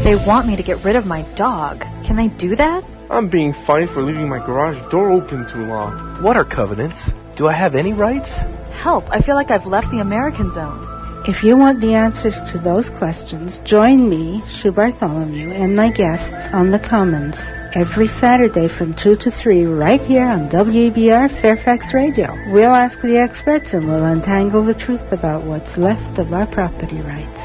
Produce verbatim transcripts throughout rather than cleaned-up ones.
They want me to get rid of my dog. Can they do that? I'm being fined for leaving my garage door open too long. What are covenants? Do I have any rights? Help, I feel like I've left the American zone. If you want the answers to those questions, join me, Sue Bartholomew, and my guests on the Commons every Saturday from two to three right here on W A B R Fairfax Radio. We'll ask the experts and we'll untangle the truth about what's left of our property rights.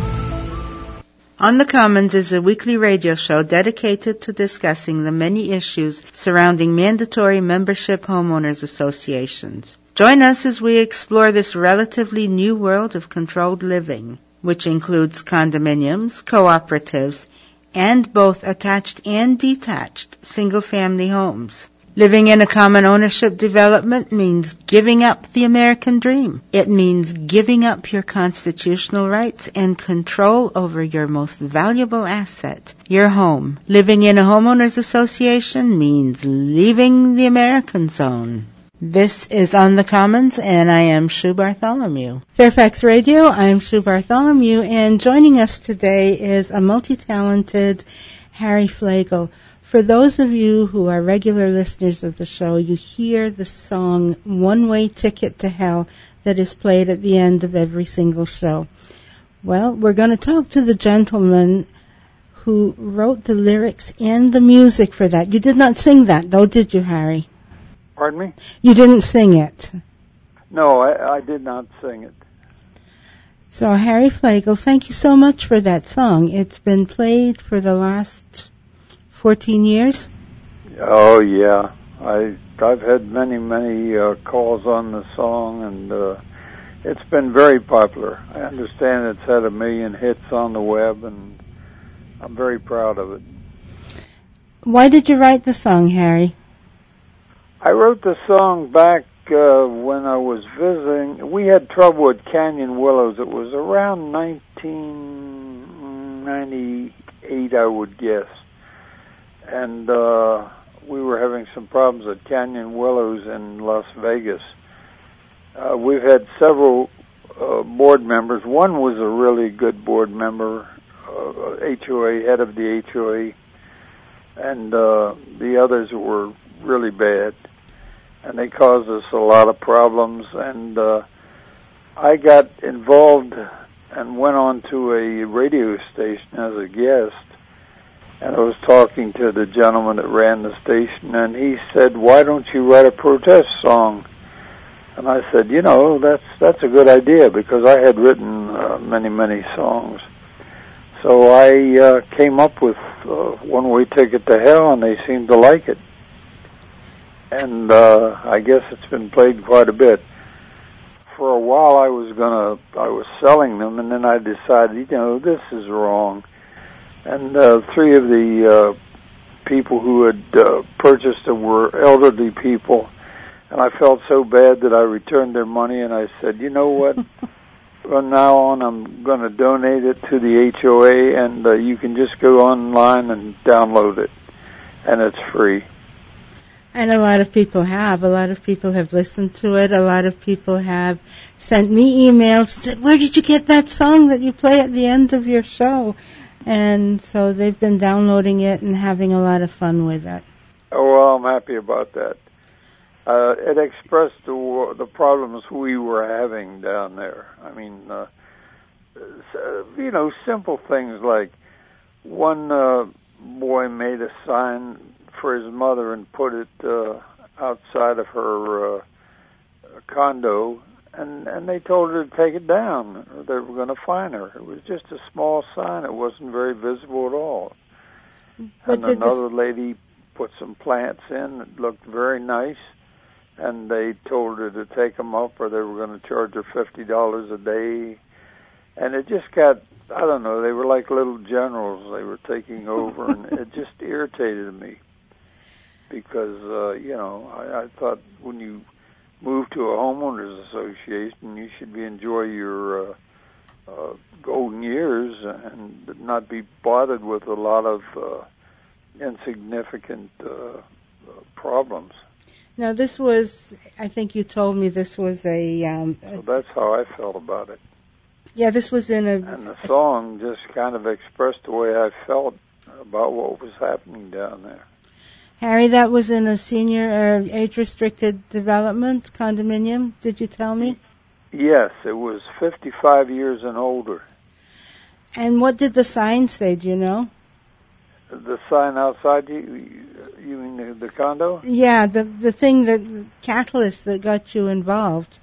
On the Commons is a weekly radio show dedicated to discussing the many issues surrounding mandatory membership homeowners associations. Join us as we explore this relatively new world of controlled living, which includes condominiums, cooperatives, and both attached and detached single-family homes. Living in a common ownership development means giving up the American dream. It means giving up your constitutional rights and control over your most valuable asset, your home. Living in a homeowners association means leaving the American zone. This is On the Commons, and I am Sue Bartholomew. Fairfax Radio, I'm Sue Bartholomew, and joining us today is a multi-talented Harry Flagle. For those of you who are regular listeners of the show, you hear the song One Way Ticket to Hell that is played at the end of every single show. Well, we're going to talk to the gentleman who wrote the lyrics and the music for that. You did not sing that, though, did you, Harry? Pardon me? You didn't sing it. No, I, I did not sing it. So, Harry Flagle, thank you so much for that song. It's been played for the last fourteen years? Oh, yeah. I, I've had many, many uh, calls on the song, and uh, it's been very popular. I understand it's had a million hits on the web, and I'm very proud of it. Why did you write the song, Harry? I wrote the song back uh, when I was visiting. We had trouble with Canyon Willows. It was around nineteen ninety-eight, I would guess. And uh, we were having some problems at Canyon Willows in Las Vegas. Uh, we've had several uh, board members. One was a really good board member, uh, H O A, head of the H O A, and uh, the others were really bad. And they caused us a lot of problems. And uh, I got involved and went on to a radio station as a guest. And I was talking to the gentleman that ran the station, and he said, "Why don't you write a protest song?" And I said, "You know, that's that's a good idea," because I had written uh, many, many songs. So I uh, came up with uh, One Way Ticket to Hell, and they seemed to like it. And uh, I guess it's been played quite a bit. For a while, I was gonna, I was selling them, and then I decided, you know, this is wrong. And uh, three of the uh, people who had uh, purchased them were elderly people, and I felt so bad that I returned their money, and I said, you know what, from now on I'm going to donate it to the H O A, and uh, you can just go online and download it, and it's free. And a lot of people have. A lot of people have listened to it. A lot of people have sent me emails and said, where did you get that song that you play at the end of your show? And so they've been downloading it and having a lot of fun with it. Oh, well, I'm happy about that. Uh, it expressed the, the problems we were having down there. I mean, uh, you know, simple things like one uh, boy made a sign for his mother and put it uh, outside of her uh, condo, and, and they told her to take it down, or they were going to fine her. It was just a small sign. It wasn't very visible at all. But and another this... lady put some plants in that looked very nice, and they told her to take them up, or they were going to charge her fifty dollars a day. And it just got, I don't know, they were like little generals. They were taking over, and it just irritated me. Because, uh, you know, I, I thought when you move to a homeowners association, you should be enjoy your uh, uh, golden years and not be bothered with a lot of uh, insignificant uh, uh, problems. Now, this was, I think you told me this was a... Um, so that's how I felt about it. Yeah, this was in a... And the song just kind of expressed the way I felt about what was happening down there. Harry, that was in a senior or age-restricted development condominium, did you tell me? Yes, it was fifty-five years and older. And what did the sign say, do you know? The sign outside, you, you mean the, the condo? Yeah, the the thing, that the catalyst that got you involved.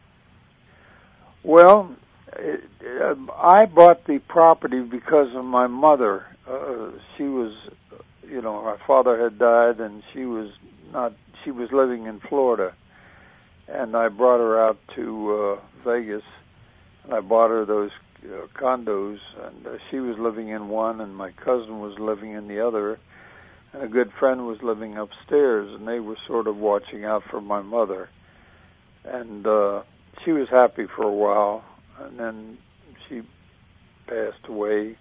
Well, it, uh, I bought the property because of my mother. Uh, she was, you know, her father had died, and she was not. She was living in Florida, and I brought her out to uh, Vegas, and I bought her those uh, condos, and uh, she was living in one, and my cousin was living in the other, and a good friend was living upstairs, and they were sort of watching out for my mother, and uh, she was happy for a while, and then she passed away.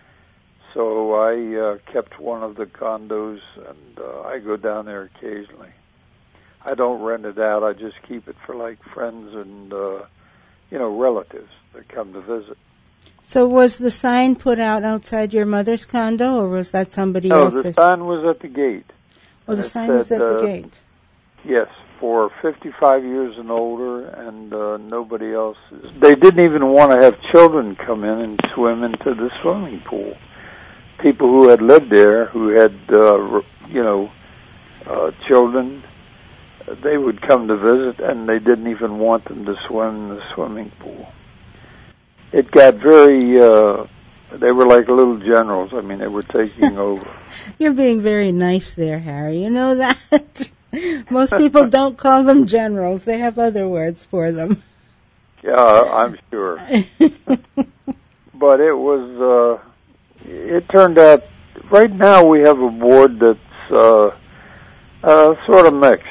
So I uh, kept one of the condos, and uh, I go down there occasionally. I don't rent it out. I just keep it for, like, friends and, uh, you know, relatives that come to visit. So was the sign put out outside your mother's condo, or was that somebody no, else's? No, the sign was at the gate. Oh, the it sign said, was at the uh, gate. Yes, for fifty-five years and older, and uh, nobody else. Is. They didn't even want to have children come in and swim into the swimming pool. People who had lived there, who had, uh, you know, uh, children, they would come to visit, and they didn't even want them to swim in the swimming pool. It got very, uh, they were like little generals. I mean, they were taking over. You're being very nice there, Harry. You know that? Most people don't call them generals. They have other words for them. Yeah, I'm sure. But it was, uh, it turned out, right now we have a board that's uh, uh, sort of mixed.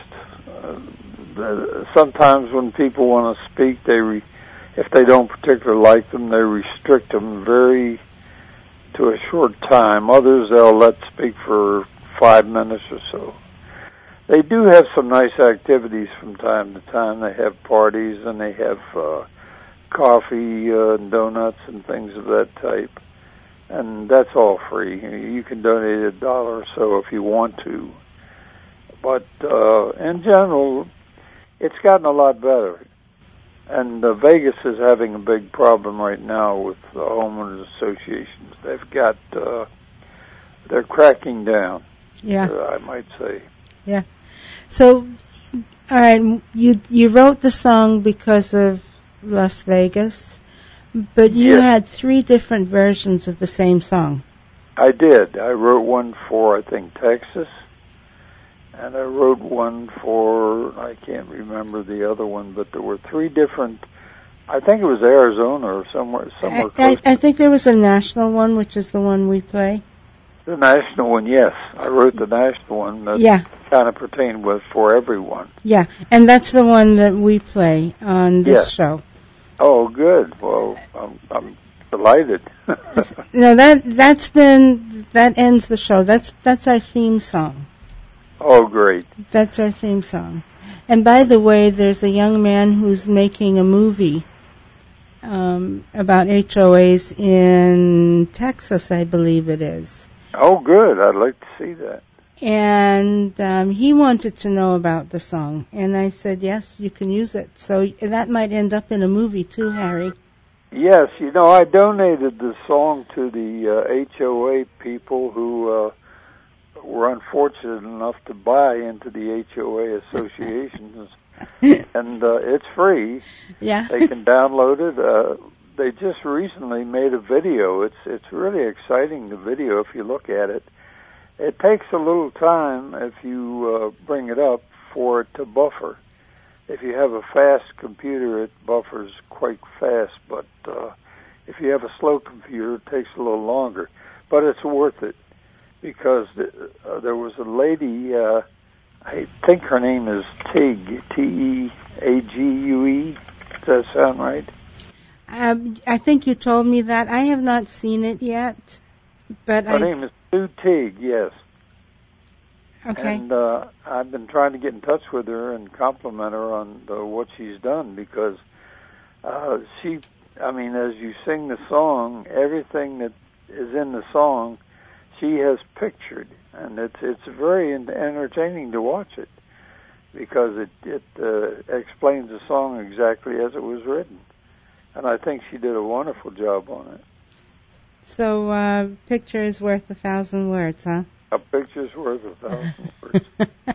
Uh, sometimes when people want to speak, they re- if they don't particularly like them, they restrict them very to a short time. Others they'll let speak for five minutes or so. They do have some nice activities from time to time. They have parties, and they have uh, coffee uh, and donuts and things of that type. And that's all free. You can donate a dollar or so if you want to. But uh, in general, it's gotten a lot better. And uh, Vegas is having a big problem right now with the homeowners associations. They've got, uh, they're cracking down, yeah. uh, I might say. Yeah. So, all right, you you wrote the song because of Las Vegas, but you yes. had three different versions of the same song. I did. I wrote one for, I think, Texas. And I wrote one for, I can't remember the other one, but there were three different, I think it was Arizona or somewhere, somewhere I, close. I, I think there was a national one, which is the one we play. The national one, yes. I wrote the national one that yeah. kind of pertained with for everyone. Yeah, and that's the one that we play on this yes. show. Oh, good. Well, I'm, I'm delighted. No, that, that's been, that ends the show. That's, that's our theme song. Oh, great. That's our theme song. And by the way, there's a young man who's making a movie um, about H O As in Texas, I believe it is. Oh, good. I'd like to see that. And um, he wanted to know about the song. And I said, yes, you can use it. So that might end up in a movie too, Harry. Yes. You know, I donated the song to the uh, H O A people who... Uh, were unfortunate enough to buy into the H O A associations, and uh, it's free. Yeah, they can download it. Uh, they just recently made a video. It's it's really exciting. The video, if you look at it, it takes a little time if you uh, bring it up for it to buffer. If you have a fast computer, it buffers quite fast, but uh, if you have a slow computer, it takes a little longer. But it's worth it. Because uh, there was a lady, uh, I think her name is Tig, T E A G U E. Does that sound right? Um, I think you told me that. I have not seen it yet. But her I... name is Sue Tig, yes. Okay. And uh, I've been trying to get in touch with her and compliment her on uh, what she's done because uh, she I mean, as you sing the song, everything that is in the song, she has pictured, and it's it's very entertaining to watch it because it it uh, explains the song exactly as it was written, and I think she did a wonderful job on it. So, uh, picture is worth a thousand words, huh? A picture's worth a thousand words.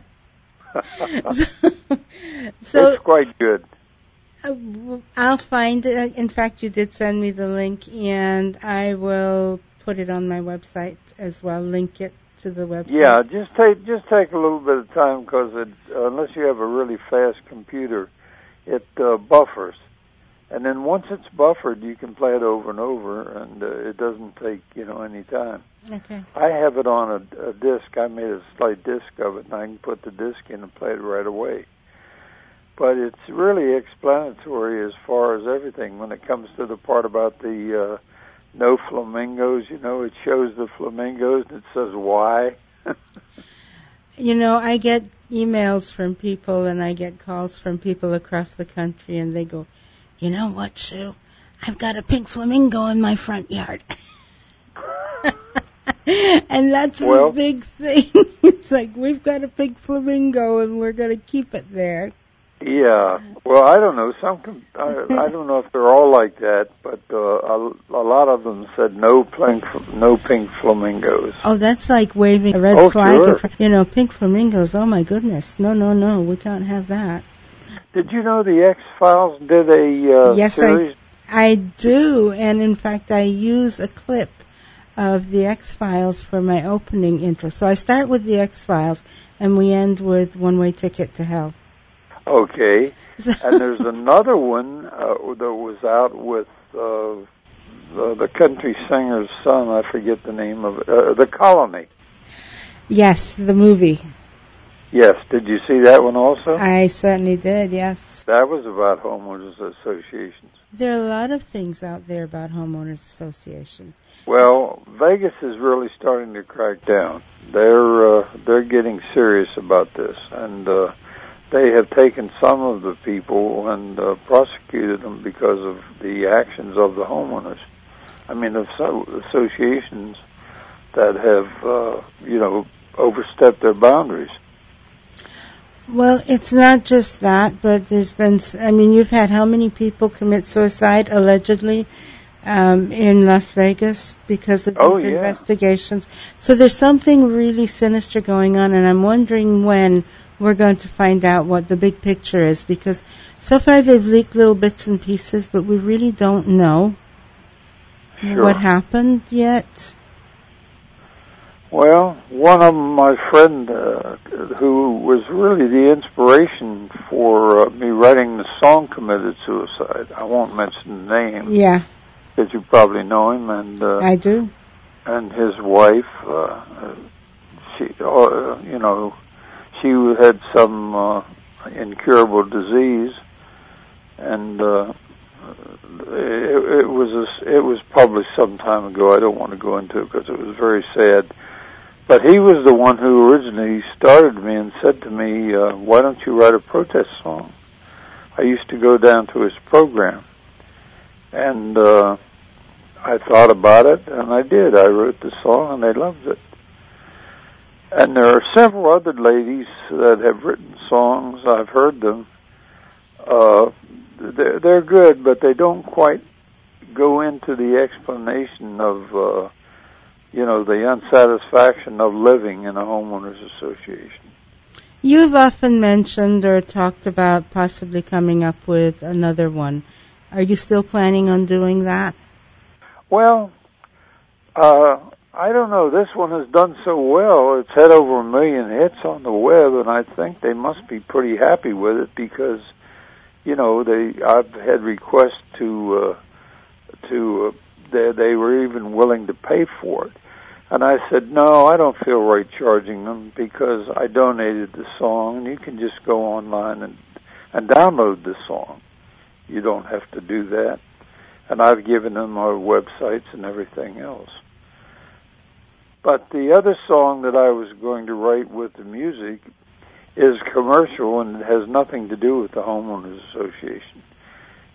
so, it's quite good. Uh, I'll find it. In fact, you did send me the link, and I will put it on my website as well. Link it to the website. Yeah, just take just take a little bit of time because it, unless you have a really fast computer, it uh, buffers, and then once it's buffered, you can play it over and over, and uh, it doesn't take you know any time. Okay. I have it on a, a disc. I made a slight disc of it, and I can put the disc in and play it right away. But it's really explanatory as far as everything. When it comes to the part about the uh, no flamingos, you know, it shows the flamingos and it says why. You know, I get emails from people and I get calls from people across the country, and they go, you know what, Sue? I've got a pink flamingo in my front yard. And that's well, the big thing. It's like, we've got a pink flamingo and we're going to keep it there. Yeah, well, I don't know. Some, com- I, I don't know if they're all like that, but uh, a, a lot of them said no pink, no pink flamingos. Oh, that's like waving a red oh, flag. Sure. In front. You know, pink flamingos. Oh my goodness! No, no, no. We can't have that. Did you know the X-Files did a uh, yes, series? I, I do, and in fact, I use a clip of the X-Files for my opening intro. So I start with the X-Files, and we end with One Way Ticket to Hell. Okay, and there's another one uh, that was out with uh, the, the country singer's son. I forget the name of it. Uh, the Colony. Yes, the movie. Yes, did you see that one also? I certainly did, yes. That was about homeowners associations. There are a lot of things out there about homeowners associations. Well, Vegas is really starting to crack down. They're uh, they're getting serious about this, and uh, they have taken some of the people and uh, prosecuted them because of the actions of the homeowners. I mean, the so- associations that have, uh, you know, overstepped their boundaries. Well, it's not just that, but there's been, I mean, you've had how many people commit suicide, allegedly, um, in Las Vegas because of these oh, yeah. investigations? So there's something really sinister going on, and I'm wondering when we're going to find out what the big picture is, because so far they've leaked little bits and pieces, but we really don't know sure. what happened yet. Well, one of them, my friend, uh, who was really the inspiration for uh, me writing the song, committed suicide. I won't mention the name. Yeah. Because you probably know him, and uh, I do. And his wife, uh, she, uh, you know, she had some uh, incurable disease, and uh, it, it was a, it was published some time ago. I don't want to go into it because it was very sad. But he was the one who originally started me and said to me, uh, "Why don't you write a protest song?" I used to go down to his program, and uh, I thought about it, and I did. I wrote the song, and they loved it. And there are several other ladies that have written songs. I've heard them. Uh, they're, they're good, but they don't quite go into the explanation of, uh, you know, the unsatisfaction of living in a homeowners association. You've often mentioned or talked about possibly coming up with another one. Are you still planning on doing that? Well, uh, I don't know. This one has done so well. It's had over a million hits on the web, and I think they must be pretty happy with it because, you know, they I've had requests to uh, to uh, they, they were even willing to pay for it, and I said no, I don't feel right charging them because I donated the song, and you can just go online and and download the song. You don't have to do that, and I've given them our websites and everything else. But the other song that I was going to write with the music is commercial and it has nothing to do with the homeowners association.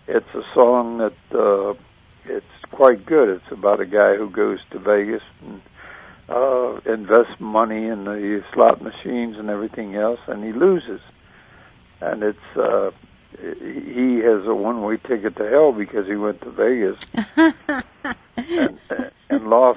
it's a song that uh, it's quite good. It's about a guy who goes to Vegas and uh, invests money in the slot machines and everything else, and he loses. And it's uh, he has a one-way ticket to hell because he went to Vegas and, and lost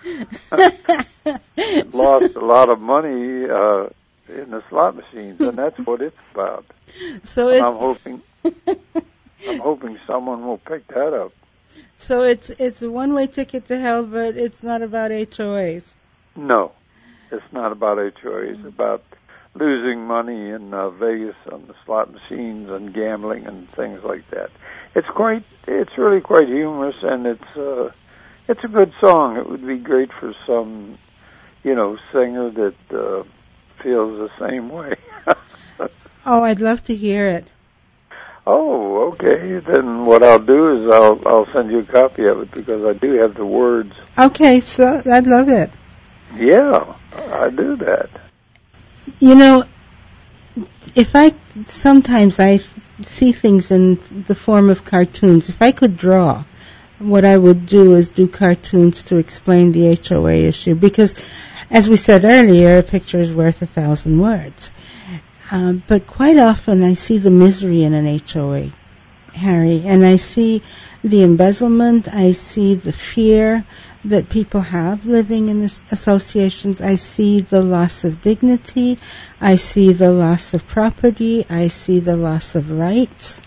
lost a lot of money uh, in the slot machines, and that's what it's about. So and it's, I'm hoping I'm hoping someone will pick that up. So it's it's a one-way ticket to hell, but it's not about H O As. No, it's not about H O As. It's about losing money in uh, Vegas on the slot machines and gambling and things like that. It's quite, it's really quite humorous, and it's uh, it's a good song. It would be great for some, you know, singer that uh, feels the same way. Oh, I'd love to hear it. Oh, okay. Then what I'll do is I'll I'll send you a copy of it because I do have the words. Okay, so I'd love it. Yeah, I do that. You know, if I sometimes I see things in the form of cartoons. If I could draw, what I would do is do cartoons to explain the H O A issue because, as we said earlier, a picture is worth a thousand words. Um, but quite often I see the misery in an H O A, Harry, and I see the embezzlement, I see the fear that people have living in associations. I see the loss of dignity. I see the loss of property. I see the loss of rights.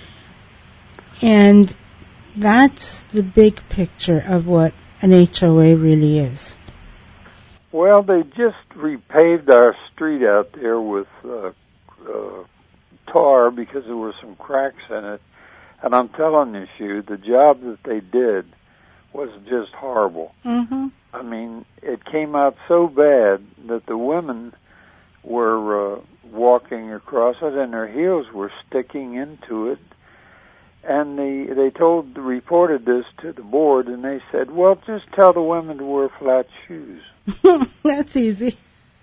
And that's the big picture of what an H O A really is. Well, they just repaved our street out there with uh, uh, tar because there were some cracks in it. And I'm telling you, Shu, the job that they did was just horrible. Mm-hmm. I mean, it came out so bad that the women were uh, walking across it and their heels were sticking into it. And they, they told, reported this to the board, and they said, well, just tell the women to wear flat shoes. That's easy.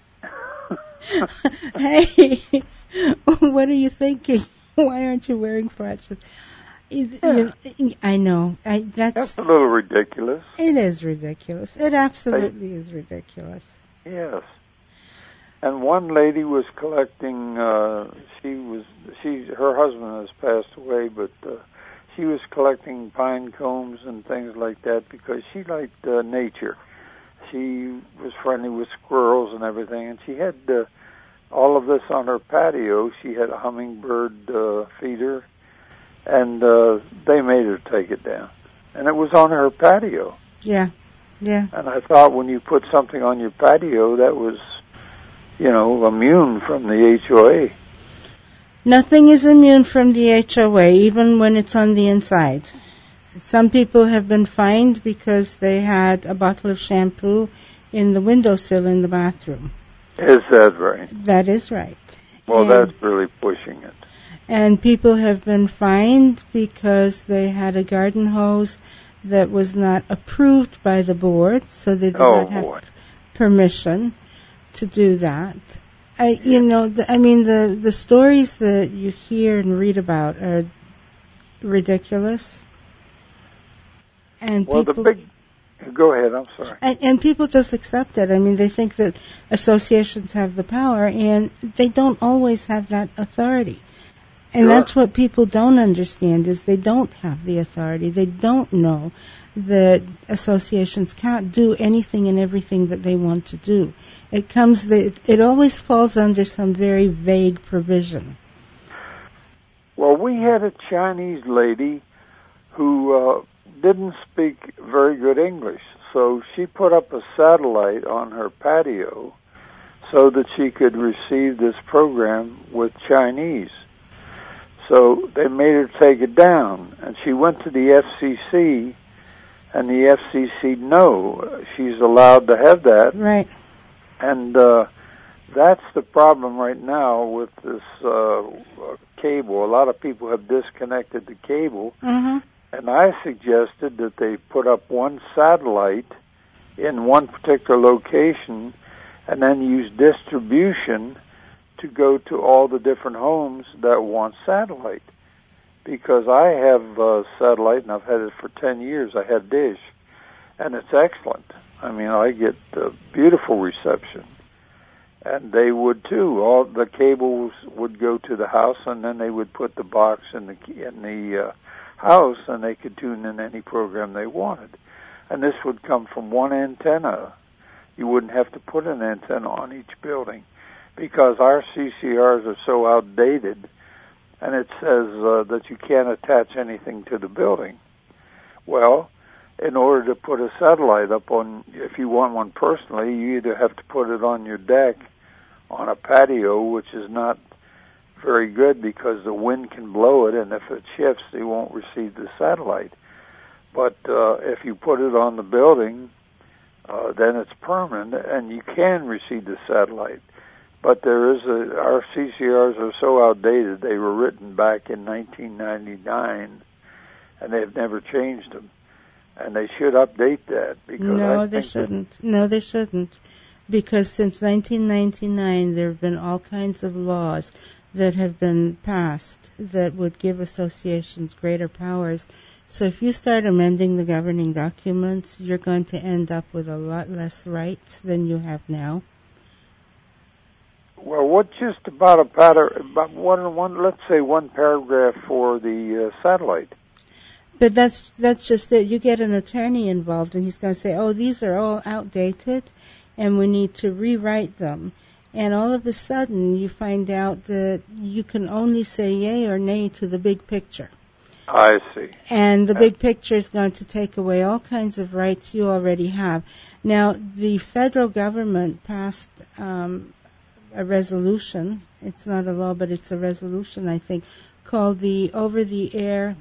Hey, what are you thinking? Why aren't you wearing flat shoes? Yeah. I know. I, that's, that's a little ridiculous. It is ridiculous. It absolutely I, is ridiculous. Yes. And one lady was collecting. Uh, she was. She. Her husband has passed away, but uh, she was collecting pine cones and things like that because she liked uh, nature. She was friendly with squirrels and everything, and she had uh, all of this on her patio. She had a hummingbird uh, feeder. And uh, they made her take it down. And it was on her patio. Yeah, yeah. And I thought when you put something on your patio, that was, you know, immune from the H O A. Nothing is immune from the H O A, even when it's on the inside. Some people have been fined because they had a bottle of shampoo in the windowsill in the bathroom. Is that right? That is right. Well, and that's really pushing it. And people have been fined because they had a garden hose that was not approved by the board, so they did oh, not have boy. permission to do that. I, you know, the, I mean, the the stories that you hear and read about are ridiculous. And well, people, the big. Go ahead. I'm sorry. And, and people just accept it. I mean, they think that associations have the power, and they don't always have that authority. And sure. That's what people don't understand, is they don't have the authority. They don't know that associations can't do anything and everything that they want to do. It comes, the, it always falls under some very vague provision. Well, we had a Chinese lady who uh, didn't speak very good English, so she put up a satellite on her patio so that she could receive this program with Chinese. So they made her take it down, and she went to the F C C, and the F C C, no, she's allowed to have that. Right. And uh, that's the problem right now with this uh, cable. A lot of people have disconnected the cable, mm-hmm. and I suggested that they put up one satellite in one particular location and then use distribution to go to all the different homes that want satellite. because I have uh, satellite, and I've had it for ten years. I had Dish, and it's excellent. I mean, I get uh, beautiful reception. And they would too. All the cables would go to the house, and then they would put the box in the in the uh, house, and they could tune in any program they wanted. And this would come from one antenna. You wouldn't have to put an antenna on each building, because our C C Rs are so outdated, and it says uh, that you can't attach anything to the building. Well, in order to put a satellite up on, if you want one personally, you either have to put it on your deck on a patio, which is not very good because the wind can blow it, and if it shifts, you won't receive the satellite. But uh, if you put it on the building, uh, then it's permanent, and you can receive the satellite. But there is a, our C C Rs are so outdated, they were written back in nineteen ninety-nine, and they've never changed them. And they should update that. Because no, I they think shouldn't. No, they shouldn't. Because since nineteen ninety-nine, there have been all kinds of laws that have been passed that would give associations greater powers. So if you start amending the governing documents, you're going to end up with a lot less rights than you have now. Well, what just about a patter, about one, one, let's say one paragraph for the uh, satellite. But that's that's just it. You get an attorney involved, and he's going to say, oh, these are all outdated, and we need to rewrite them. And all of a sudden, you find out that you can only say yay or nay to the big picture. I see. And the big picture is going to take away all kinds of rights you already have. Now, the federal government passed um, a resolution. It's not a law, but it's a resolution, I think, called the Over-the-Air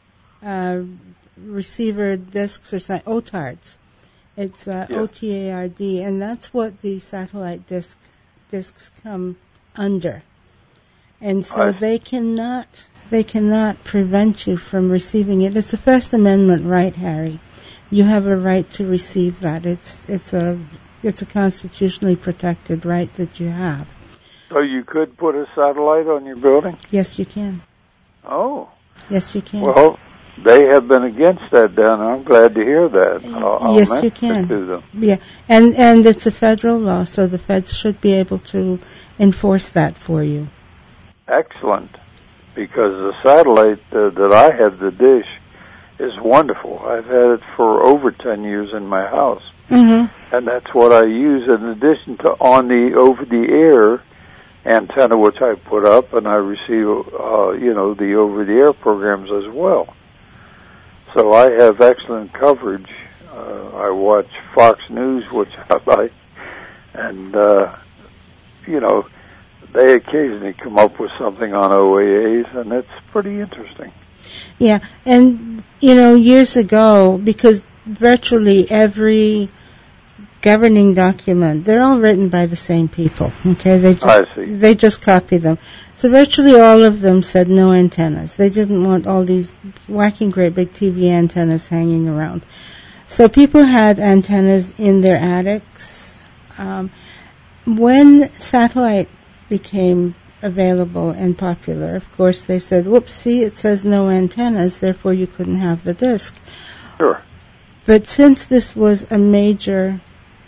Uh, receiver discs or something, O T A R Ds. It's uh, yeah. O T A R D, and that's what the satellite disc discs come under. And so I they cannot they cannot prevent you from receiving it. It's a First Amendment right, Harry. You have a right to receive that. It's it's a it's a constitutionally protected right that you have. So you could put a satellite on your building? Yes, you can. Oh. Yes, you can. Well, they have been against that down there. I'm glad to hear that. I'll, I'll yes, you can. To them. Yeah, and and it's a federal law, so the feds should be able to enforce that for you. Excellent, because the satellite uh, that I have, the Dish, is wonderful. I've had it for over ten years in my house, mm-hmm. and that's what I use in addition to on the over-the-air antenna, which I put up, and I receive, uh, you know, the over-the-air programs as well. So I have excellent coverage. Uh, I watch Fox News, which I like, and, uh, you know, they occasionally come up with something on O A As, and it's pretty interesting. Yeah, and, you know, years ago, because virtually every governing document, they're all written by the same people, okay? They just, I see. They just copy them. So virtually all of them said no antennas. They didn't want all these whacking great big T V antennas hanging around. So people had antennas in their attics. Um, when satellite became available and popular, of course, they said, whoops, see, it says no antennas, therefore you couldn't have the disc. Sure. But since this was a major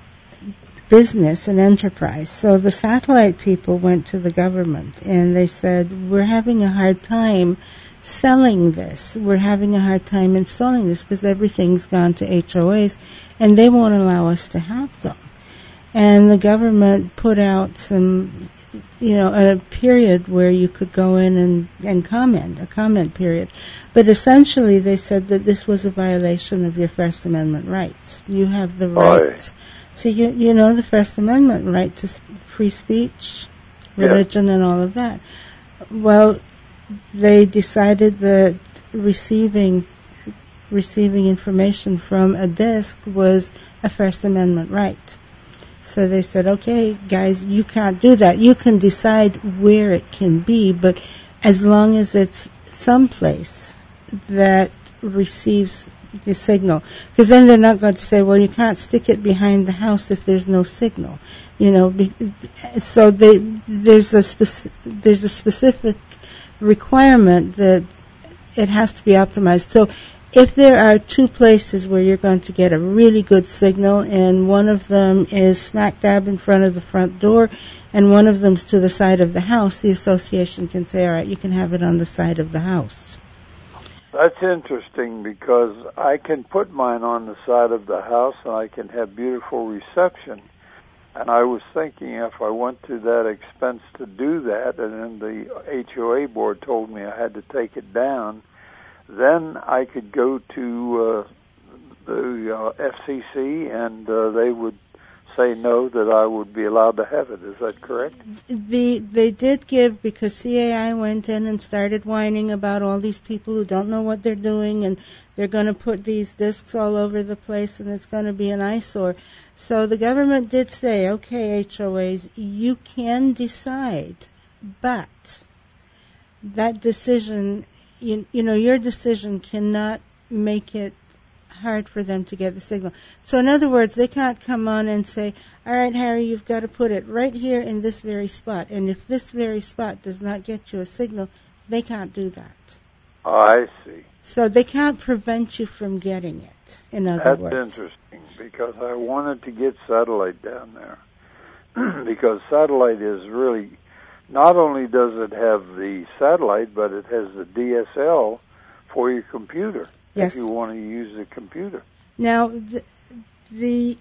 business and enterprise, so the satellite people went to the government and they said, we're having a hard time selling this. We're having a hard time installing this because everything's gone to H O As and they won't allow us to have them. And the government put out some, you know, a period where you could go in and, and comment, a comment period. But essentially they said that this was a violation of your First Amendment rights. You have the right. Aye. So you you know the First Amendment right to free speech, religion, yeah. and all of that. Well, they decided that receiving receiving information from a disc was a First Amendment right. So they said, okay, guys, you can't do that. You can decide where it can be, but as long as it's someplace that receives the signal, because then they're not going to say, well, you can't stick it behind the house if there's no signal, you know. Be, so they, there's a speci- there's a specific requirement that it has to be optimized. So if there are two places where you're going to get a really good signal, and one of them is smack dab in front of the front door, and one of them's to the side of the house, the association can say, all right, you can have it on the side of the house. That's interesting, because I can put mine on the side of the house and I can have beautiful reception. And I was thinking, if I went to that expense to do that, and then the H O A board told me I had to take it down, then I could go to uh, the uh, F C C and uh, they would say no, that I would be allowed to have it. Is that correct? The they did give, because C A I went in and started whining about all these people who don't know what they're doing, and they're going to put these discs all over the place, and it's going to be an eyesore. So the government did say, okay, H O As, you can decide, but that decision, you, you know, your decision cannot make it hard for them to get the signal. So in other words, they can't come on and say, all right, Harry, you've got to put it right here in this very spot. And if this very spot does not get you a signal, they can't do that. Oh, I see. So they can't prevent you from getting it, in other That's words. That's interesting, because I wanted to get satellite down there. Because satellite is really, not only does it have the satellite, but it has the D S L for your computer. Yes. If you want to use the computer. Now, the, the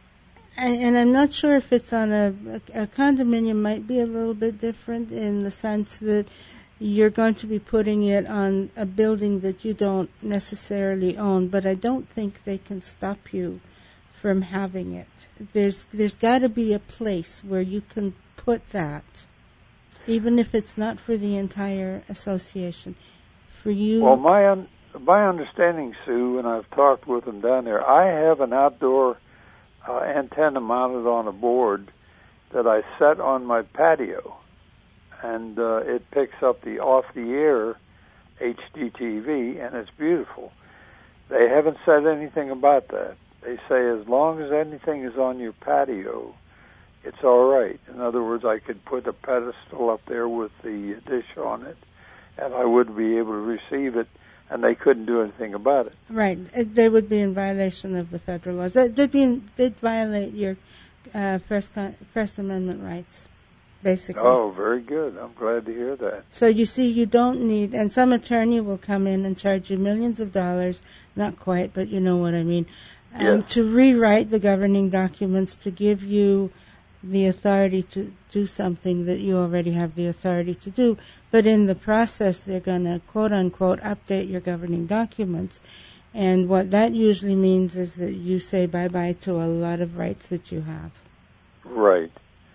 and I'm not sure if it's on a, a, a condominium, might be a little bit different in the sense that you're going to be putting it on a building that you don't necessarily own, but I don't think they can stop you from having it. There's there's got to be a place where you can put that, even if it's not for the entire association. For you. Well, my un- my understanding, Sue, and I've talked with them down there, I have an outdoor uh, antenna mounted on a board that I set on my patio, and uh, it picks up the off-the-air H D T V, and it's beautiful. They haven't said anything about that. They say as long as anything is on your patio, it's all right. In other words, I could put a pedestal up there with the dish on it, and I would be able to receive it, and they couldn't do anything about it. Right. They would be in violation of the federal laws. They'd, be in, they'd violate your uh, First, First Amendment rights, basically. Oh, very good. I'm glad to hear that. So you see, you don't need, and some attorney will come in and charge you millions of dollars, not quite, but you know what I mean, um, yes. to rewrite the governing documents to give you the authority to do something that you already have the authority to do. But in the process, they're going to, quote-unquote, update your governing documents. And what that usually means is that you say bye-bye to a lot of rights that you have. Right.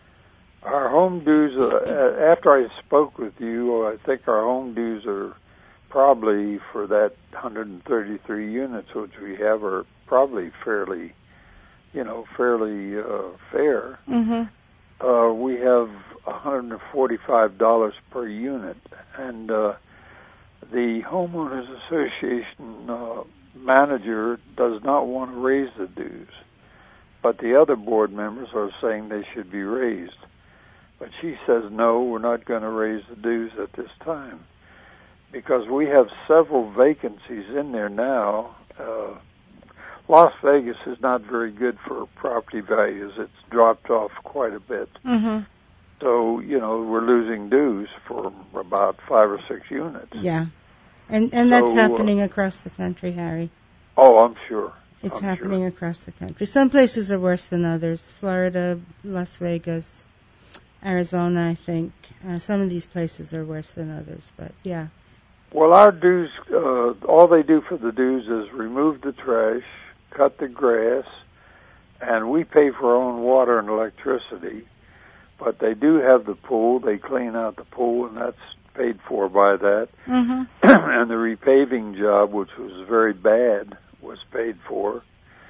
Our home dues, uh, after I spoke with you, I think our home dues are probably, for that one hundred thirty-three units which we have, are probably fairly, you know, fairly uh, fair. Mm-hmm. Uh, we have one hundred forty-five dollars per unit, and uh, the Homeowners Association uh, manager does not want to raise the dues, but the other board members are saying they should be raised. But she says, no, we're not going to raise the dues at this time, because we have several vacancies in there now. Uh, Las Vegas is not very good for property values. It's dropped off quite a bit. Mm-hmm. So, you know, we're losing dues for about five or six units. Yeah. And and so, that's happening uh, across the country, Harry. Oh, I'm sure. It's I'm happening sure. across the country. Some places are worse than others. Florida, Las Vegas, Arizona, I think. Uh, some of these places are worse than others, but yeah. Well, our dues, uh, all they do for the dues is remove the trash, cut the grass, and we pay for our own water and electricity. But they do have the pool. They clean out the pool, and that's paid for by that. Mm-hmm. And the repaving job, which was very bad, was paid for.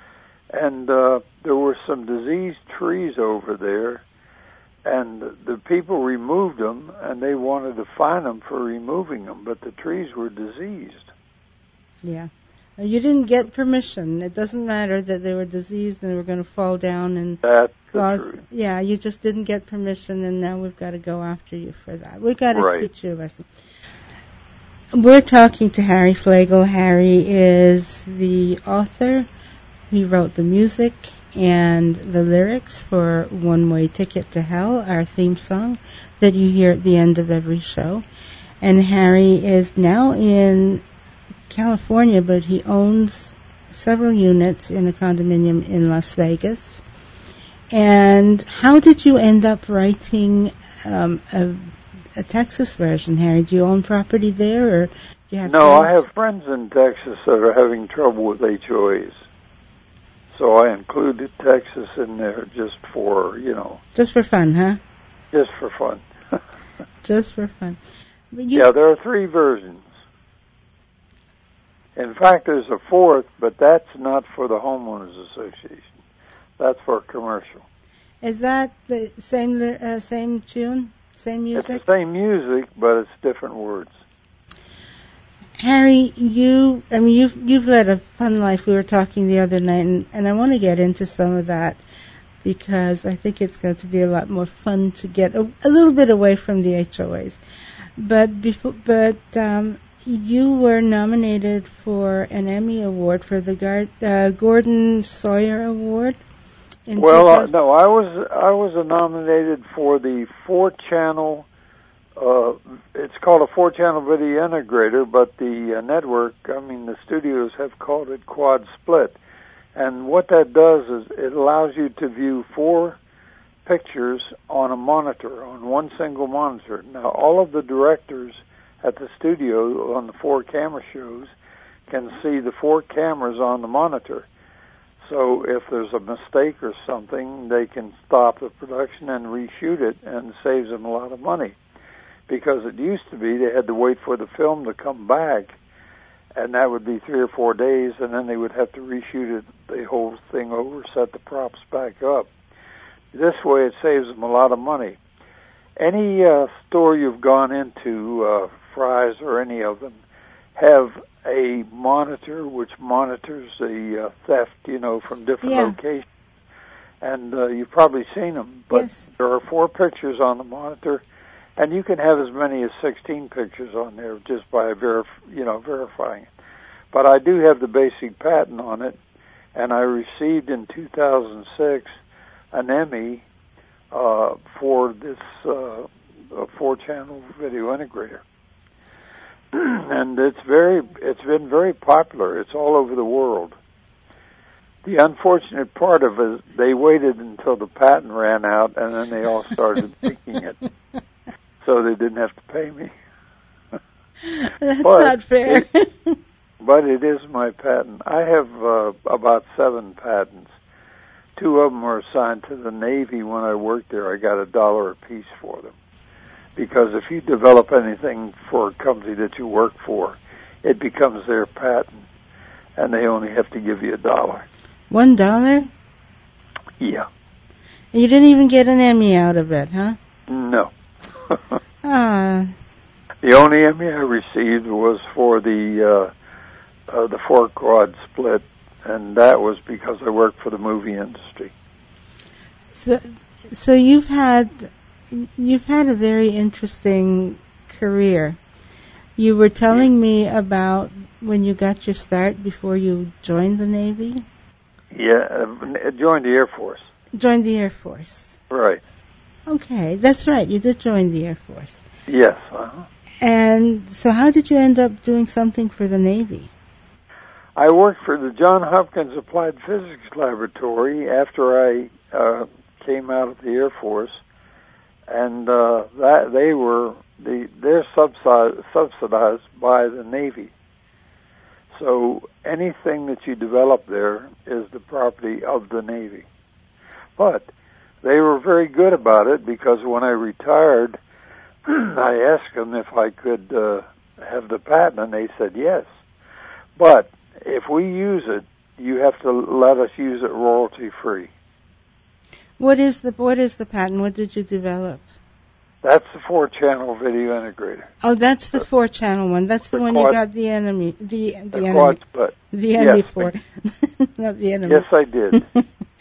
And uh, there were some diseased trees over there, and the people removed them, and they wanted to fine them for removing them, but the trees were diseased. Yeah. You didn't get permission. It doesn't matter that they were diseased and they were going to fall down and That's cause. the truth. Yeah, you just didn't get permission, and now we've got to go after you for that. We've got to right. teach you a lesson. We're talking to Harry Flagle. Harry is the author. He wrote the music and the lyrics for One Way Ticket to Hell, our theme song that you hear at the end of every show. And Harry is now in California, but he owns several units in a condominium in Las Vegas. And how did you end up writing um, a, a Texas version, Harry? Do you own property there, or do you have? No, friends? I have friends in Texas that are having trouble with H O As, so I included Texas in there just for you know. Just for fun, huh? Just for fun. Just for fun. But you Yeah, there are three versions. In fact, there's a fourth, but that's not for the homeowners association. That's for commercial. Is that the same uh, same tune, same music? It's the same music, but it's different words. Harry, you, I mean, you've you've led a fun life. We were talking the other night, and, and I want to get into some of that because I think it's going to be a lot more fun to get a, a little bit away from the H O As. But before, but um, you were nominated for an Emmy Award for the Gar- uh, Gordon Sawyer Award. In Well, uh, no, I was I was nominated for the four-channel. Uh, it's called a four-channel video integrator, but the uh, network, I mean, the studios have called it Quad Split. And what that does is it allows you to view four pictures on a monitor, on one single monitor. Now, all of the directors at the studio on the four camera shows can see the four cameras on the monitor. So if there's a mistake or something, they can stop the production and reshoot it, and it saves them a lot of money. Because it used to be they had to wait for the film to come back, and that would be three or four days, and then they would have to reshoot it, the whole thing over, set the props back up. This way it saves them a lot of money. Any uh, store you've gone into, uh, Fry's or any of them, have a monitor which monitors the uh, theft, you know, from different Yeah. locations. And uh, you've probably seen them, but Yes. there are four pictures on the monitor, and you can have as many as sixteen pictures on there just by verif- you know, verifying it. But I do have the basic patent on it, and I received in two thousand six an Emmy uh, for this uh, four-channel video integrator. And it's very, it's been very popular. It's all over the world. The unfortunate part of it is they waited until the patent ran out, and then they all started making it, so they didn't have to pay me. That's but not fair. It, but it is my patent. I have uh, about seven patents. Two of them were assigned to the Navy when I worked there. I got a dollar a piece for them. Because if you develop anything for a company that you work for, it becomes their patent, and they only have to give you a dollar. One dollar? Yeah. And you didn't even get an Emmy out of it, huh? No. Ah. The only Emmy I received was for the uh, uh, the four quad split, and that was because I worked for the movie industry. So, so you've had you've had a very interesting career. You were telling me about when you got your start before you joined the Navy. Yeah, I joined the Air Force. Joined the Air Force. Right. Okay, that's right. You did join the Air Force. Yes. Uh-huh. And so how did you end up doing something for the Navy? I worked for the Johns Hopkins Applied Physics Laboratory after I uh, came out of the Air Force, and uh, that they were the they're subsidized, subsidized by the Navy. So anything that you develop there is the property of the Navy. But they were very good about it because when I retired, I asked them if I could uh, have the patent, and they said yes. But if we use it, you have to let us use it royalty free. What is the what is the patent? What did you develop? That's the four-channel video integrator. Oh, that's the four-channal one. That's the, the one quad, you got the enemy, the the, the enemy, quad split. the enemy yes, for, not the enemy. Yes, I did.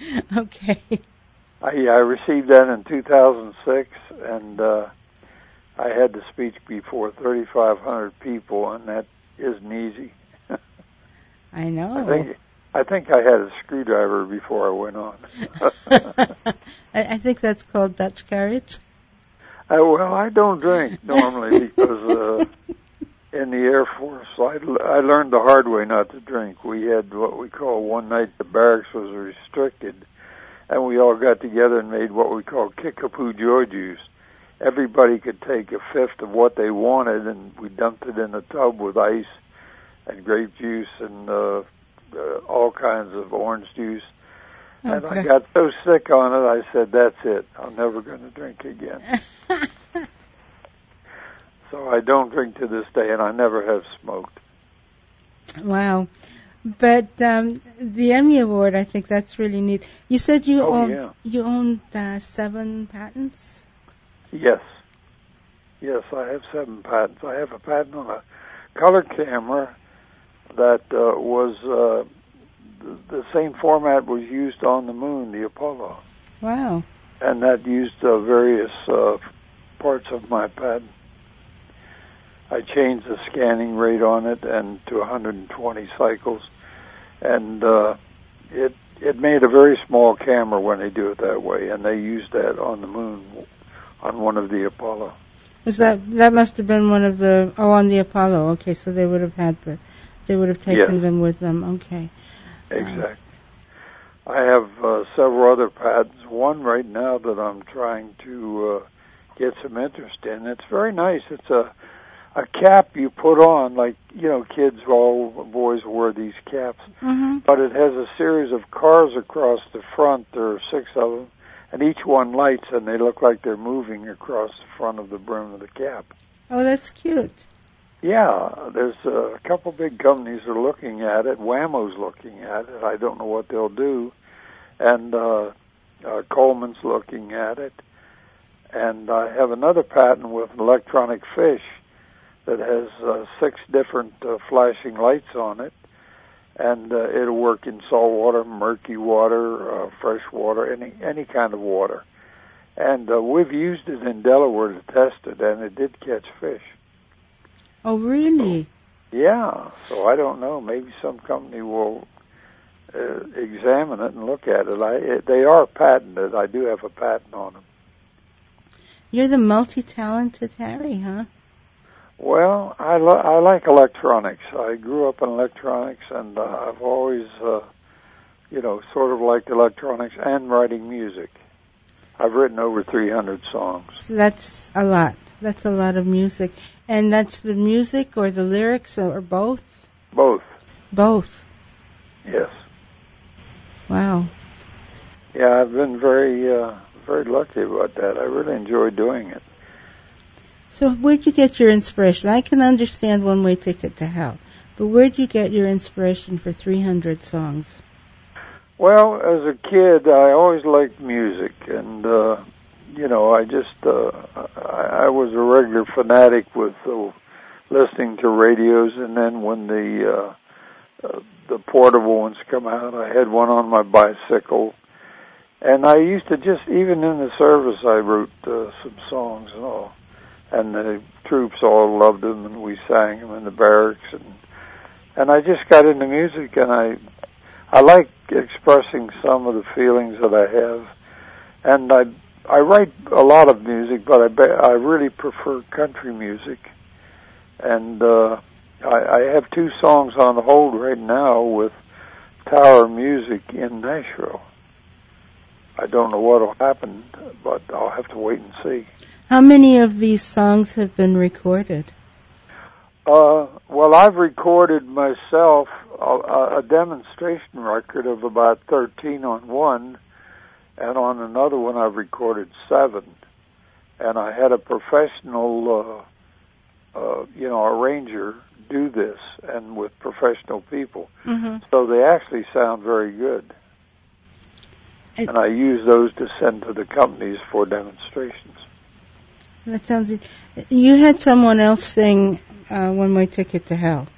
Okay. I, I received that in two thousand six, and uh, I had to speak before thirty-five hundred people, and that isn't easy. I know. I think I think I had a screwdriver before I went on. I, I think that's called Dutch courage. Uh, well, I don't drink normally because uh, in the Air Force, I, I learned the hard way not to drink. We had what we call one night the barracks was restricted, and we all got together and made what we call kickapoo joy juice. Everybody could take a fifth of what they wanted, and we dumped it in a tub with ice and grape juice and uh, uh, all kinds of orange juice. Okay. And I got so sick on it, I said, that's it. I'm never going to drink again. So I don't drink to this day, and I never have smoked. Wow. But um, the Emmy Award, I think that's really neat. You said you oh, own, yeah. you owned uh, seven patents? Yes. Yes, I have seven patents. I have a patent on a color camera that uh, was uh, the, the same format was used on the moon, the Apollo. Wow. And that used uh, various uh, parts of my patent. I changed the scanning rate on it and to one hundred twenty cycles, and uh, it it made a very small camera when they do it that way, and they used that on the moon on one of the Apollo. Was that that must have been one of the oh on the Apollo? Okay, so they would have had the they would have taken yes. them with them. Okay, exactly. Um, I have uh, several other patents. One right now that I'm trying to uh, get some interest in. It's very nice. It's a a cap you put on, like, you know, kids, all boys wear these caps. Mm-hmm. But it has a series of cars across the front. There are six of them, and each one lights, and they look like they're moving across the front of the brim of the cap. Oh, that's cute. Yeah, there's a couple big companies that are looking at it. Whammo's looking at it. I don't know what they'll do. And uh, uh, Coleman's looking at it. And I have another patent with an electronic fish that has uh, six different uh, flashing lights on it, and uh, it'll work in salt water, murky water, uh, fresh water, any any kind of water. And uh, we've used it in Delaware to test it, and it did catch fish. Oh, really? So, yeah. So I don't know. Maybe some company will uh, examine it and look at it. I, it. They are patented. I do have a patent on them. You're the multi-talented Harry, huh? Well, I, lo- I like electronics. I grew up in electronics, and uh, I've always, uh, you know, sort of liked electronics and writing music. I've written over three hundred songs. That's a lot. That's a lot of music. And that's the music or the lyrics or both? Both. Both. Yes. Wow. Yeah, I've been very, uh, very lucky about that. I really enjoy doing it. So where'd you get your inspiration? I can understand One Way Ticket to Hell, but where'd you get your inspiration for three hundred songs? Well, as a kid, I always liked music, and, uh, you know, I just, uh, I, I was a regular fanatic with uh, listening to radios, and then when the, uh, uh, the portable ones come out, I had one on my bicycle, and I used to just, even in the service, I wrote uh, some songs and all. And the troops all loved them, and we sang them in the barracks, and and I just got into music, and I I like expressing some of the feelings that I have, and I I write a lot of music, but I I really prefer country music, and uh, I, I have two songs on hold right now with Tower Music in Nashville. I don't know what will happen, but I'll have to wait and see. How many of these songs have been recorded? Uh, well, I've recorded myself a, a demonstration record of about thirteen on one, and on another one I've recorded seven. And I had a professional, uh, uh, you know, arranger do this, and with professional people. Mm-hmm. So they actually sound very good. It, and I use those to send to the companies for demonstrations. That sounds. You had someone else sing uh, "One Way Ticket to Hell."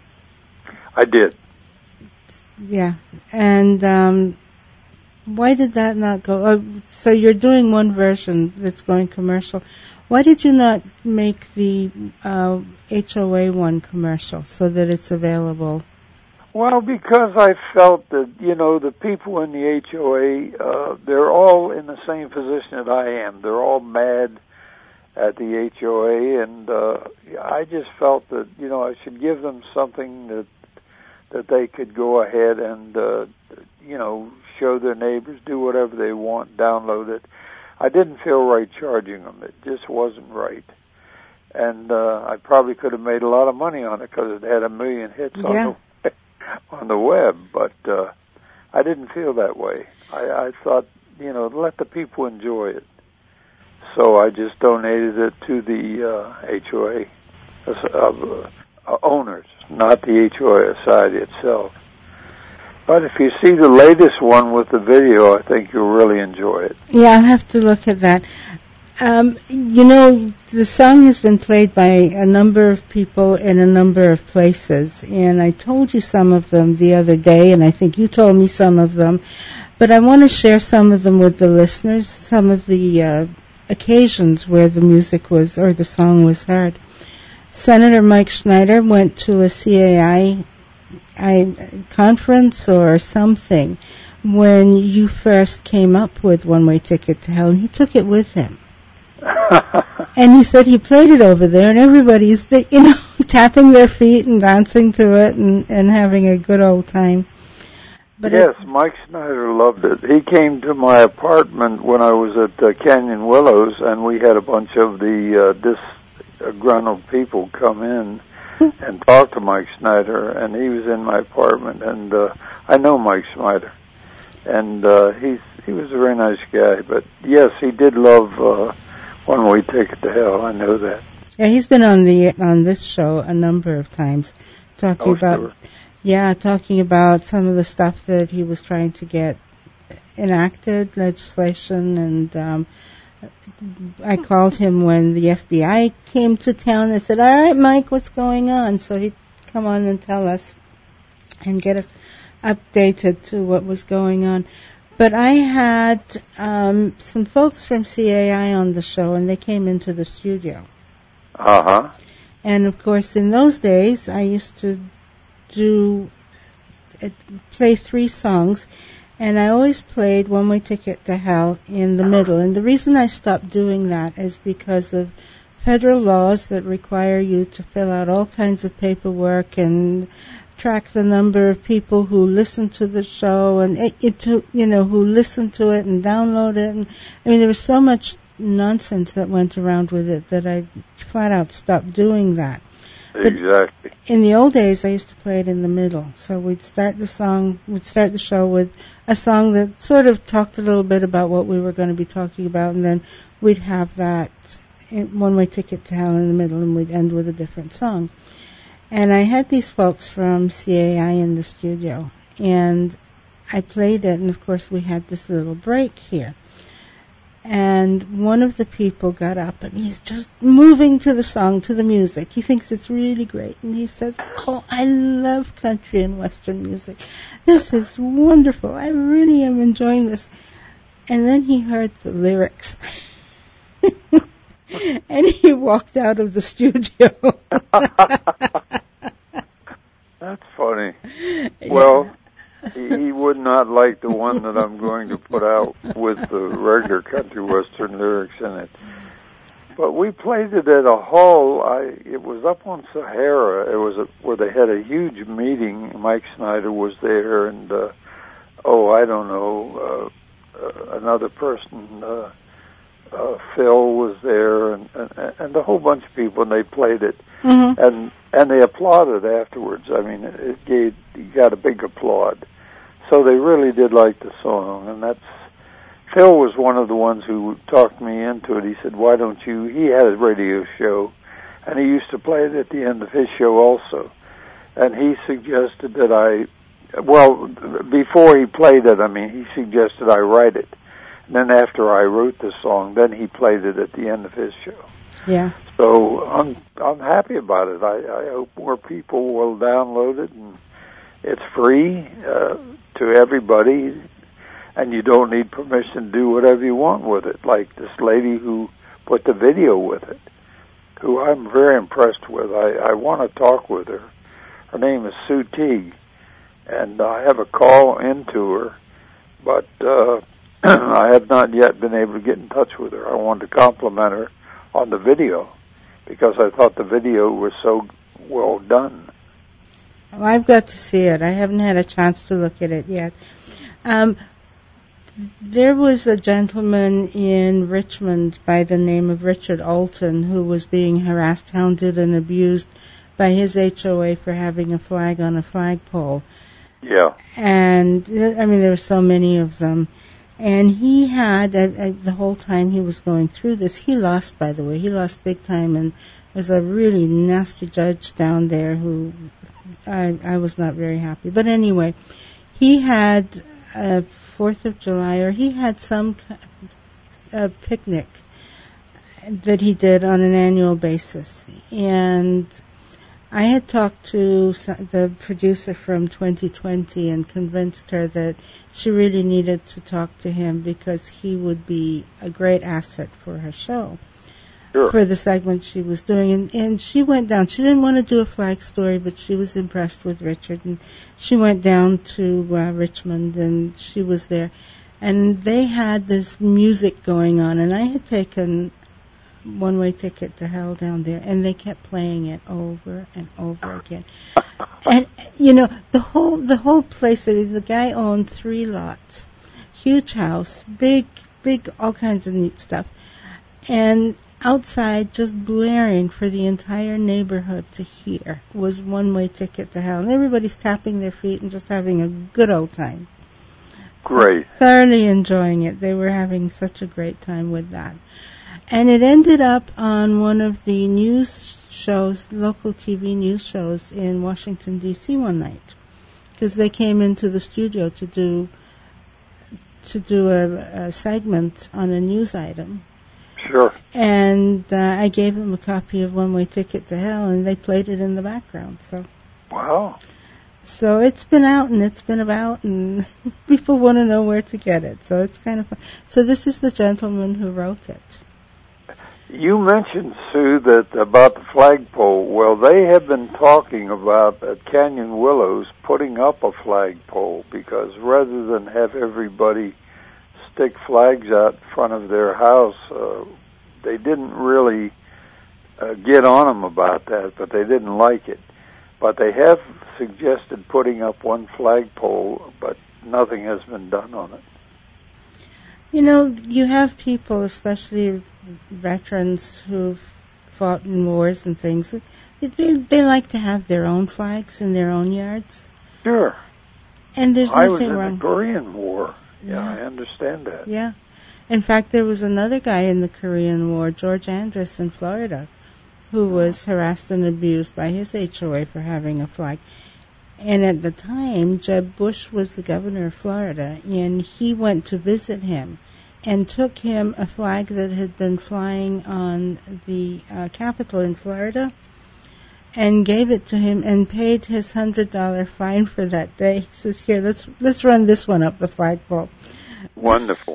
I did. Yeah, and um, why did that not go? Uh, so you're doing one version that's going commercial. Why did you not make the uh, H O A one commercial so that it's available? Well, because I felt that, you know, the people in the H O A, uh, they're all in the same position that I am. They're all mad at the H O A, and uh, I just felt that, you know, I should give them something that that they could go ahead and, uh, you know, show their neighbors, do whatever they want, download it. I didn't feel right charging them. It just wasn't right. And uh, I probably could have made a lot of money on it because it had a million hits Yeah. on the on the web, but uh, I didn't feel that way. I, I thought, you know, let the people enjoy it. So I just donated it to the uh, H O A uh, uh, owners, not the H O A Society itself. But if you see the latest one with the video, I think you'll really enjoy it. Yeah, I'll have to look at that. Um, you know, the song has been played by a number of people in a number of places, and I told you some of them the other day, and I think you told me some of them, but I want to share some of them with the listeners, some of the uh, occasions where the music was, or the song was heard. Senator Mike Schneider went to a C A I, I conference or something when you first came up with One Way Ticket to Hell, and he took it with him. And he said he played it over there, and everybody's, you know, tapping their feet and dancing to it and, and having a good old time. But yes, Mike Snyder loved it. He came to my apartment when I was at uh, Canyon Willows, and we had a bunch of the uh, disgruntled people come in and talk to Mike Snyder, and he was in my apartment, and uh, I know Mike Snyder, and uh, he's he was a very nice guy. But yes, he did love uh, One Way Ticket to Hell. I know that. Yeah, he's been on the on this show a number of times, talking Oh, about sure. yeah, talking about some of the stuff that he was trying to get enacted, legislation, and um, I called him when the F B I came to town. I said, "All right, Mike, what's going on?" So he'd come on and tell us and get us updated to what was going on. But I had um, some folks from C A I on the show, and they came into the studio. Uh-huh. And, of course, in those days, I used to do uh, play three songs, and I always played One Way Ticket to Hell in the middle. And the reason I stopped doing that is because of federal laws that require you to fill out all kinds of paperwork and track the number of people who listen to the show and it, it to, you know, who listen to it and download it. And I mean, there was so much nonsense that went around with it that I flat out stopped doing that. Exactly. But in the old days, I used to play it in the middle. So we'd start the song, we'd start the show with a song that sort of talked a little bit about what we were going to be talking about, and then we'd have that One Way Ticket to Hell in the middle, and we'd end with a different song. And I had these folks from C A I in the studio, and I played it, and of course we had this little break here. And one of the people got up, and he's just moving to the song, to the music. He thinks it's really great, and he says, "Oh, I love country and western music. This is wonderful. I really am enjoying this." And then he heard the lyrics. And he walked out of the studio. That's funny. Well, he would not like the one that I'm going to put out with the regular country western lyrics in it. But we played it at a hall. I it was up on Sahara. It was a, where they had a huge meeting. Mike Snyder was there, and uh, oh, I don't know, uh, uh, another person. Uh, Uh, Phil was there, and, and and a whole bunch of people, and they played it, Mm-hmm. and and they applauded afterwards. I mean, it, it gave you got a big applaud. So they really did like the song, and that's Phil was one of the ones who talked me into it. He said, "Why don't you?" He had a radio show, and he used to play it at the end of his show also, and he suggested that I, well, before he played it, I mean, he suggested I write it. And then after I wrote the song, then he played it at the end of his show. Yeah. So I'm I'm happy about it. I, I hope more people will download it, and it's free uh, to everybody, and you don't need permission to do whatever you want with it. Like this lady who put the video with it, who I'm very impressed with. I, I want to talk with her. Her name is Sue Teague, and I have a call into her, but uh, I have not yet been able to get in touch with her. I wanted to compliment her on the video because I thought the video was so well done. Well, I've got to see it. I haven't had a chance to look at it yet. Um, there was a gentleman in Richmond by the name of Richard Alton who was being harassed, hounded, and abused by his H O A for having a flag on a flagpole. Yeah. And, I mean, there were so many of them. And he had, uh, uh, the whole time he was going through this, he lost, by the way. He lost big time, and there's a really nasty judge down there who I, I was not very happy. But anyway, he had a Fourth of July, or he had some uh, picnic that he did on an annual basis. And I had talked to the producer from twenty twenty and convinced her that she really needed to talk to him because he would be a great asset for her show. Sure. For the segment she was doing. And, and she went down. She didn't want to do a flag story, but she was impressed with Richard. And she went down to uh, Richmond, and she was there. And they had this music going on, and I had taken one-way ticket to hell down there, and they kept playing it over and over again. And, you know, the whole the whole place, the guy owned three lots, huge house, big, big, all kinds of neat stuff. And outside, just blaring for the entire neighborhood to hear, was One-Way Ticket to Hell. And everybody's tapping their feet and just having a good old time. Great. Thoroughly enjoying it. They were having such a great time with that. And it ended up on one of the news shows, local T V news shows in Washington, D C one night. Because they came into the studio to do to do a, a segment on a news item. Sure. And uh, I gave them a copy of One-Way Ticket to Hell, and they played it in the background. So, wow. So it's been out, and it's been about, and people want to know where to get it. So it's kind of fun. So this is the gentleman who wrote it. You mentioned, Sue, that about the flagpole. Well, they have been talking about at Canyon Willows putting up a flagpole because rather than have everybody stick flags out in front of their house, uh, they didn't really uh, get on them about that, but they didn't like it. But they have suggested putting up one flagpole, but nothing has been done on it. You know, you have people, especially veterans who've fought in wars and things, they, they like to have their own flags in their own yards. Sure. And there's I was nothing in wrong. the Korean War. Yeah, Yeah. I understand that. Yeah. In fact, there was another guy in the Korean War, George Andrus in Florida, who was harassed and abused by his H O A for having a flag. And at the time, Jeb Bush was the governor of Florida, and he went to visit him and took him a flag that had been flying on the uh, Capitol in Florida and gave it to him and paid his one hundred dollars fine for that day. He says, here, let's let's run this one up the flagpole. Wonderful.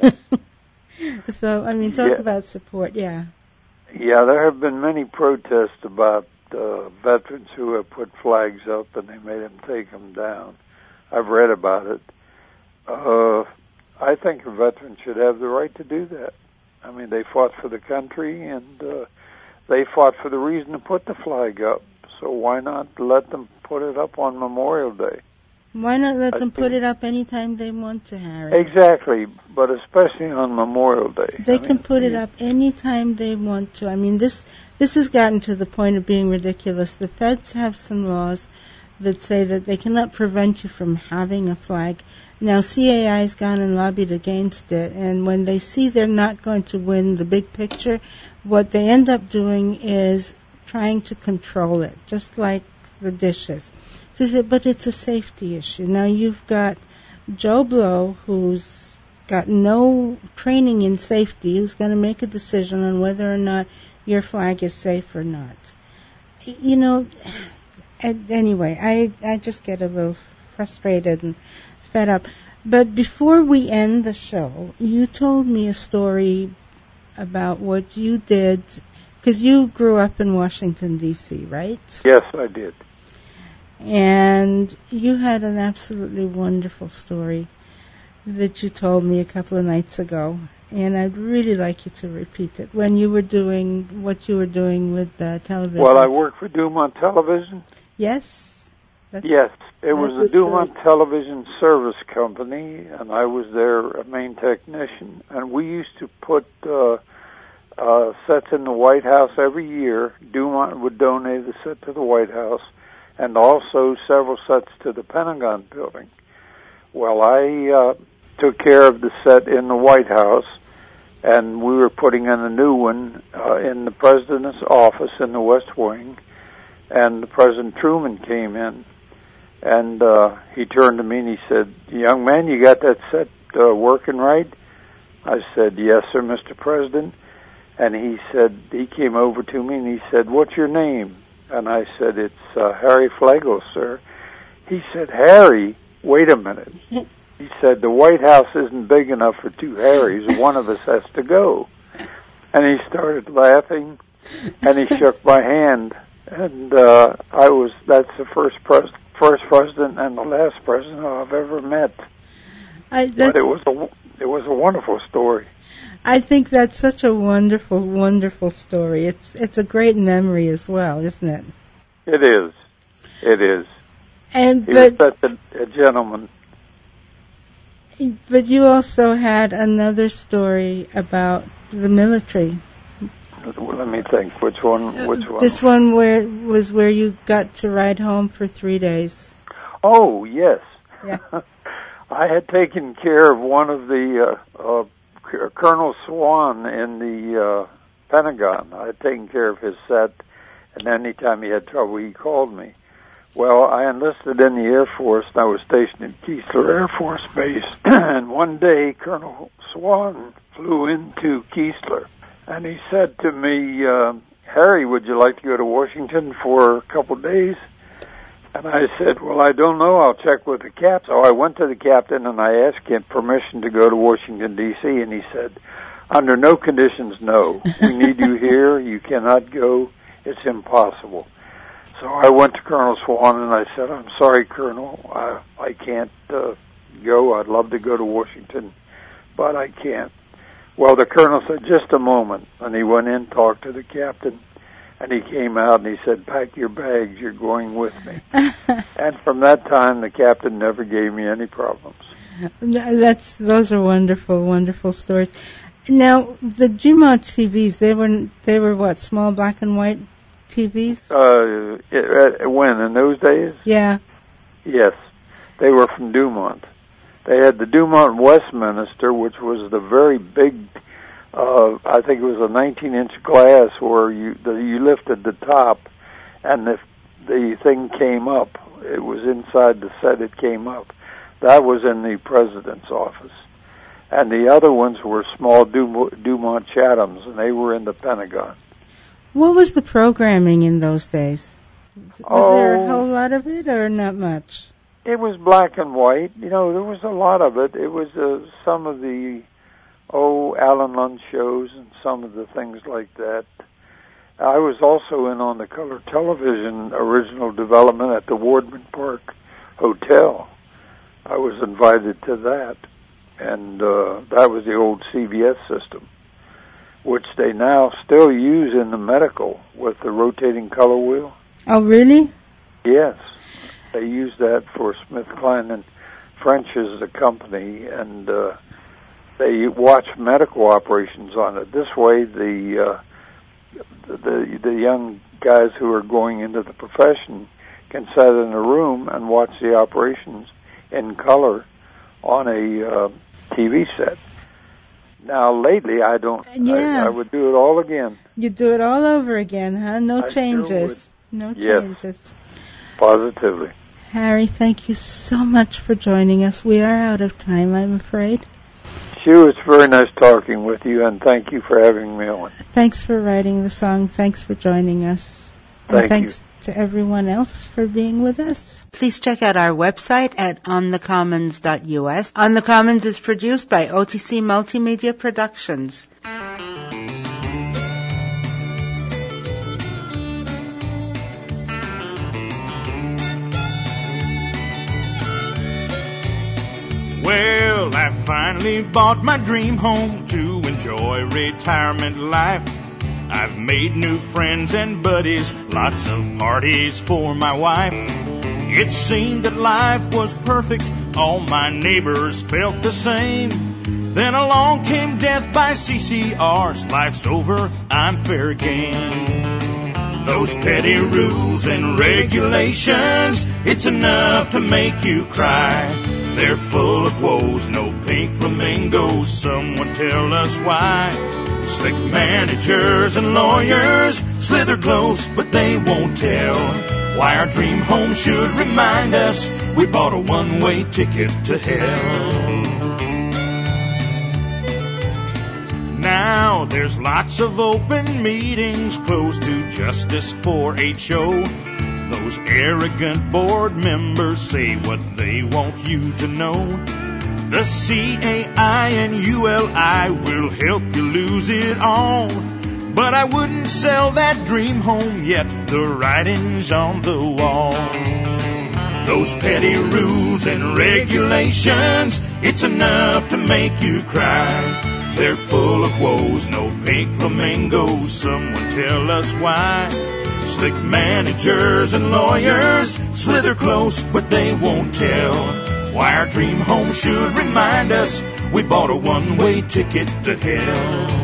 So, I mean, talk Yeah. about support, yeah. Yeah, there have been many protests about uh, veterans who have put flags up and they made them take them down. I've read about it. Uh, I think a veteran should have the right to do that. I mean, they fought for the country and uh, they fought for the reason to put the flag up. So why not let them put it up on Memorial Day? Why not let I them put think- it up anytime they want to, Harry? Exactly, but especially on Memorial Day. They I can mean, put it up anytime they want to. I mean, this this has gotten to the point of being ridiculous. The feds have some laws that say that they cannot prevent you from having a flag. Now, C A I's gone and lobbied against it, and when they see they're not going to win the big picture, what they end up doing is trying to control it, just like the dishes. But it's a safety issue. Now, you've got Joe Blow, who's got no training in safety, who's going to make a decision on whether or not your flag is safe or not. You know, anyway, I, I just get a little frustrated and fed up. But before we end the show, you told me a story about what you did, because you grew up in Washington, D C, right? Yes, I did. And you had an absolutely wonderful story that you told me a couple of nights ago, and I'd really like you to repeat it. When you were doing what you were doing with uh, television. Well, I worked for Dumont Television. Yes? That's, yes, it was the the Dumont story. Television Service Company, and I was their main technician. And we used to put uh, uh, sets in the White House every year. Dumont would donate a set to the White House, and also several sets to the Pentagon building. Well, I uh, took care of the set in the White House, and we were putting in a new one uh, in the President's office in the West Wing, and President Truman came in, and uh, he turned to me and he said, "Young man, you got that set uh, working right?" I said, "Yes, sir, Mister President." And he said, he came over to me and he said, "What's your name?" And I said, "It's uh, Harry Flagle, sir." He said, "Harry, wait a minute." He said, "The White House isn't big enough for two Harrys. One of us has to go." And he started laughing, and he shook my hand. And uh, I was, that's the first pres- first president and the last president I've ever met. I, but it was a, it was a wonderful story. I think that's such a wonderful, wonderful story. It's it's a great memory as well, isn't it? It is. It is. And he but, was such a, a gentleman. But you also had another story about the military. Let me think. Which one? Which one? This one where was where you got to ride home for three days. Oh yes. Yeah. I had taken care of one of the uh, uh, Colonel Swan in the uh, Pentagon. I had taken care of his set, and any time he had trouble, he called me. Well, I enlisted in the Air Force, and I was stationed in Keesler Air Force Base. And one day, Colonel Swan flew into Keesler, and he said to me, uh, "Harry, would you like to go to Washington for a couple of days?" And I said, "Well, I don't know. I'll check with the captain." So I went to the captain, and I asked him permission to go to Washington, D C, and he said, "Under no conditions, no. We need you here. You cannot go. It's impossible." So I went to Colonel Swan, and I said, "I'm sorry, Colonel. I, I can't uh, go. I'd love to go to Washington, but I can't." Well, the colonel said, "Just a moment." And he went in, talked to the captain, and he came out, and he said, "Pack your bags. You're going with me." And from that time, the captain never gave me any problems. That's Those are wonderful, wonderful stories. Now, the Dumont T Vs, they were, they were what, small black and white T Vs? Uh, it, when, in those days? Yeah. Yes. They were from Dumont. They had the Dumont Westminster, which was the very big, uh, I think it was a nineteen-inch glass where you the, you lifted the top, and the the thing came up. It was inside the set. It came up. That was in the president's office, and the other ones were small Dumont, Dumont Chathams, and they were in the Pentagon. What was the programming in those days? Was oh, there a whole lot of it, or not much? It was black and white. You know, there was a lot of it. It was uh, some of the, oh, Alan Lund shows and some of the things like that. I was also in on the color television original development at the Wardman Park Hotel. I was invited to that, and uh, that was the old C B S system, which they now still use in the medical with the rotating color wheel. Oh, really? Yes. They use that for Smith, Kline and French as the company, and uh, they watch medical operations on it. This way, the, uh, the the young guys who are going into the profession can sit in a room and watch the operations in color on a uh, T V set. Now, lately, I don't. Yeah. I, I would do it all again. You do it all over again, huh? No I changes. Sure no yes. changes. Positively. Harry, thank you so much for joining us. We are out of time, I'm afraid. Sue, it's very nice talking with you, and thank you for having me on. Thanks for writing the song. Thanks for joining us. Thank and thanks you. to everyone else for being with us. Please check out our website at on the commons dot u s. On the Commons is produced by O T C Multimedia Productions. Well, I finally bought my dream home to enjoy retirement life. I've made new friends and buddies, lots of parties for my wife. It seemed that life was perfect, all my neighbors felt the same. Then along came death by C C Rs, life's over, I'm fair game. Those petty rules and regulations, it's enough to make you cry. They're full of woes, no pink flamingos, someone tell us why. Slick managers and lawyers slither close, but they won't tell why our dream home should remind us we bought a one-way ticket to hell. Now there's lots of open meetings closed to justice for H O. Those arrogant board members say what they want you to know. The C A I and U L I will help you lose it all. But I wouldn't sell that dream home yet, the writing's on the wall. Those petty rules and regulations, it's enough to make you cry. They're full of woes, no pink flamingos, someone tell us why. Slick managers and lawyers slither close, but they won't tell why our dream home should remind us we bought a one-way ticket to hell.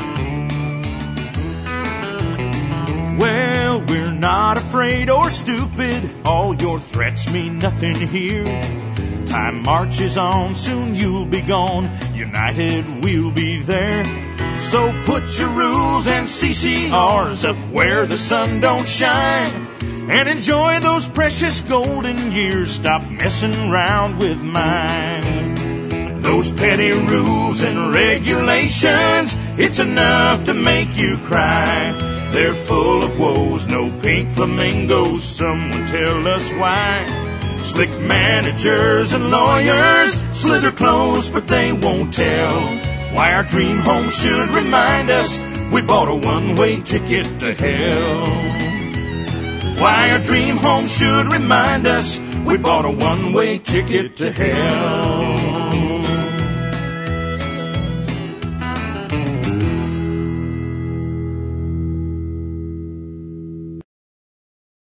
Well, we're not afraid or stupid, all your threats mean nothing here. Time marches on, soon you'll be gone, united we'll be there. So put your rules and C C Rs up where the sun don't shine, and enjoy those precious golden years, stop messing around with mine. Those petty rules and regulations, it's enough to make you cry. They're full of woes, no pink flamingos, someone tell us why. Slick managers and lawyers slither close, but they won't tell why our dream home should remind us we bought a one-way ticket to hell. Why our dream home should remind us we bought a one-way ticket to hell.